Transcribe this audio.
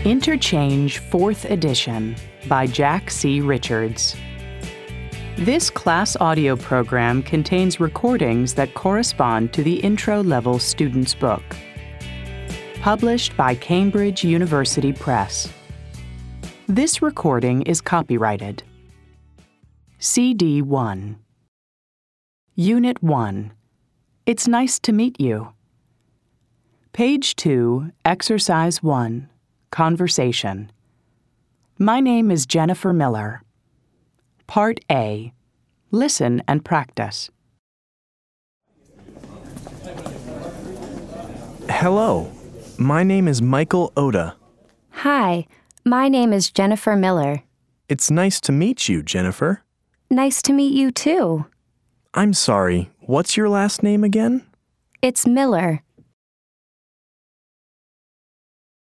Interchange 4th Edition by Jack C. Richards. This class audio program contains recordings that correspond to the intro-level student's book. Published by Cambridge University Press. This recording is copyrighted. CD 1. Unit 1. It's nice to meet you. Page 2, Exercise 1. Conversation. My name is Jennifer Miller. Part A. Listen and practice. Hello. My name is Michael Oda. Hi. My name is Jennifer Miller. It's nice to meet you, Jennifer. Nice to meet you, too. I'm sorry. What's your last name again? It's Miller.